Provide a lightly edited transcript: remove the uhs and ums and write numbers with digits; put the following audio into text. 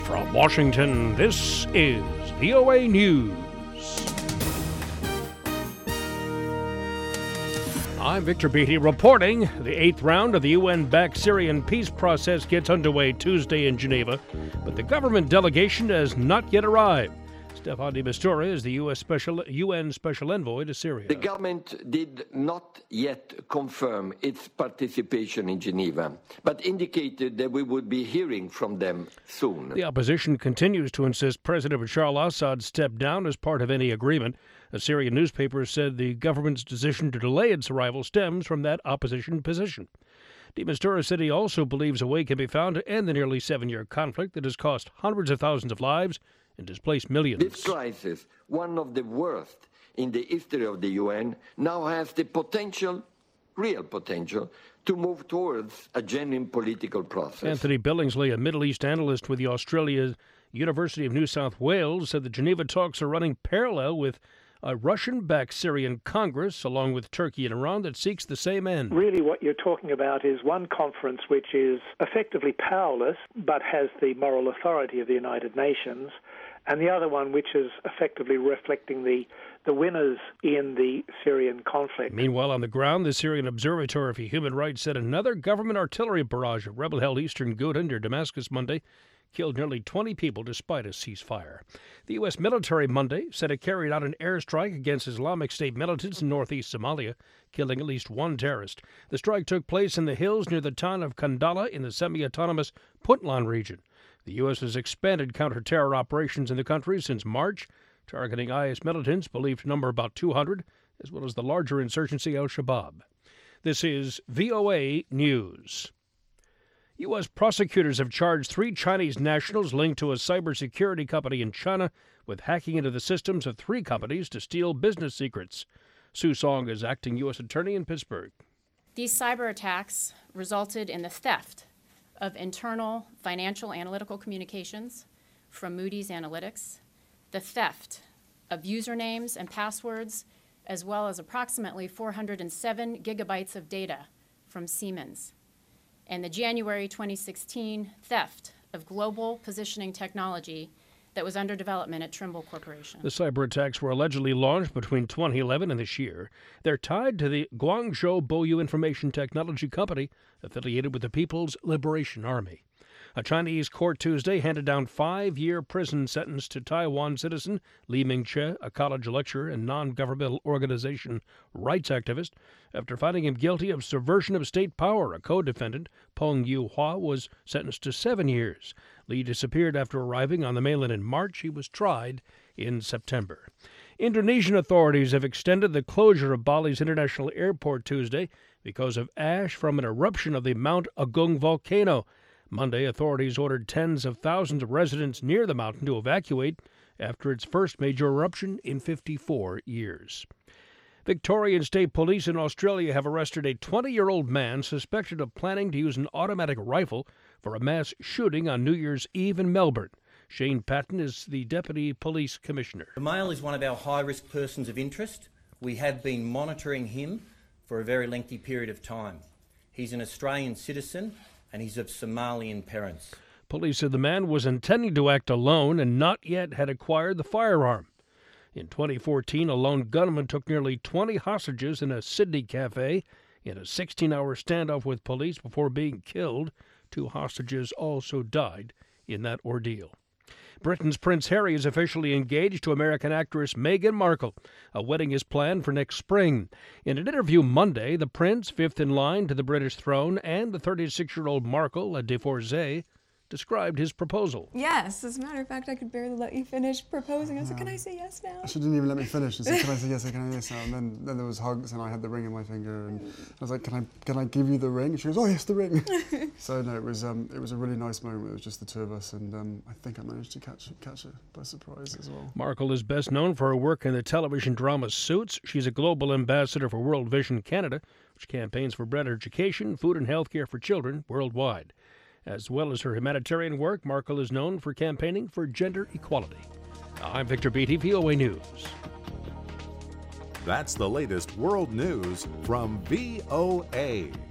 From Washington, this is VOA News. I'm Victor Beatty reporting. The 8th round of the UN-backed Syrian peace process gets underway Tuesday in Geneva, but the government delegation has not yet arrived. Staffan de Mistura is the UN Special Envoy to Syria. The government did not yet confirm its participation in Geneva, but indicated that we would be hearing from them soon. The opposition continues to insist President Bashar al-Assad step down as part of any agreement. A Syrian newspaper said the government's decision to delay its arrival stems from that opposition position. De Mistura said he also believes a way can be found to end the nearly 7-year conflict that has cost hundreds of thousands of lives and displaced millions. This crisis, one of the worst in the history of the UN, now has the potential, real potential, to move towards a genuine political process. Anthony Billingsley, a Middle East analyst with the Australia University of New South Wales, said the Geneva talks are running parallel with a Russian-backed Syrian Congress, along with Turkey and Iran, that seeks the same end. Really what you're talking about is one conference which is effectively powerless but has the moral authority of the United Nations, and the other one which is effectively reflecting the winners in the Syrian conflict. Meanwhile, on the ground, the Syrian Observatory for Human Rights said another government artillery barrage of rebel-held eastern Ghouta near Damascus Monday killed nearly 20 people despite a ceasefire. The U.S. military Monday said it carried out an airstrike against Islamic State militants in northeast Somalia, killing at least one terrorist. The strike took place in the hills near the town of Kandala in the semi-autonomous Puntland region. The U.S. has expanded counter-terror operations in the country since March, targeting IS militants believed to number about 200, as well as the larger insurgency Al-Shabaab. This is VOA News. U.S. prosecutors have charged 3 Chinese nationals linked to a cybersecurity company in China with hacking into the systems of 3 companies to steal business secrets. Sue Song is acting U.S. attorney in Pittsburgh. These cyber attacks resulted in the theft of internal financial analytical communications from Moody's Analytics, the theft of usernames and passwords, as well as approximately 407 gigabytes of data from Siemens, and the January 2016 theft of global positioning technology that was under development at Trimble Corporation. The cyber attacks were allegedly launched between 2011 and this year. They're tied to the Guangzhou Boyu Information Technology Company, affiliated with the People's Liberation Army. A Chinese court Tuesday handed down 5-year prison sentence to Taiwan citizen Li Mingche, a college lecturer and non-governmental organization rights activist, after finding him guilty of subversion of state power. A co-defendant, Peng Yu-hua, was sentenced to 7 years. Li disappeared after arriving on the mainland in March. He was tried in September. Indonesian authorities have extended the closure of Bali's international airport Tuesday because of ash from an eruption of the Mount Agung volcano. Monday, authorities ordered tens of thousands of residents near the mountain to evacuate after its first major eruption in 54 years. Victorian State Police in Australia have arrested a 20-year-old man suspected of planning to use an automatic rifle for a mass shooting on New Year's Eve in Melbourne. Shane Patton is the Deputy Police Commissioner. The male is one of our high-risk persons of interest. We have been monitoring him for a very lengthy period of time. He's an Australian citizen and he's of Somalian parents. Police said the man was intending to act alone and not yet had acquired the firearm. In 2014, a lone gunman took nearly 20 hostages in a Sydney cafe in a 16-hour standoff with police before being killed. 2 hostages also died in that ordeal. Britain's Prince Harry is officially engaged to American actress Meghan Markle. A wedding is planned for next spring. In an interview Monday, the prince, 5th in line to the British throne, and the 36-year-old Markle, a divorcee, described his proposal. Yes, as a matter of fact, I could barely let you finish proposing. I was like, can I say yes now? She didn't even let me finish. She said, can I say yes, can I say yes now? And then there was hugs and I had the ring in my finger and I was like, can I give you the ring? And she goes, oh yes, the ring. So no, it was a really nice moment. It was just the 2 of us and I think I managed to catch her by surprise as well. Markle is best known for her work in the television drama Suits. She's a global ambassador for World Vision Canada, which campaigns for better education, food and health care for children worldwide. As well as her humanitarian work, Markle is known for campaigning for gender equality. I'm Victor Beatty, VOA News. That's the latest world news from VOA.